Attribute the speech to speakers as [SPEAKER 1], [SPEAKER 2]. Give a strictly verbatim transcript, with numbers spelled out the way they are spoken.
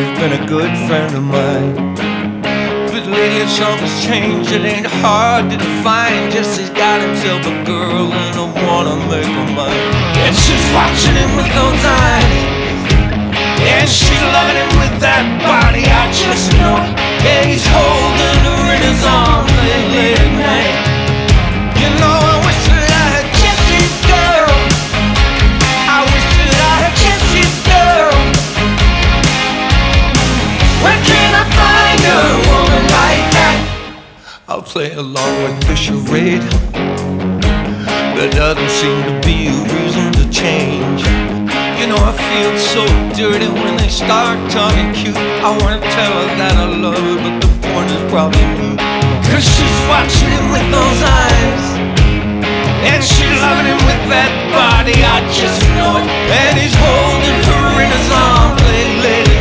[SPEAKER 1] always been a good friend of mine. But lately something's changed, it ain't hard to define. Jesse's got himself a girl and I wanna make her mine. And she's watching him with those eyes, and she's loving him with that body, I just know it. And he's holding her in his arms late, late at night. You know I wish that I had Jesse's girl. I wish that I had Jesse's girl. Where can I find a woman like that? I'll play along with the charade. There doesn't seem to be a reason to change. You know I feel so dirty when they start talking cute. I wanna tell her that I love her, but the point is probably moot. Cause she's watching him with those eyes, and she's loving him with that body, I just know it. And he's holding her in his arms late, late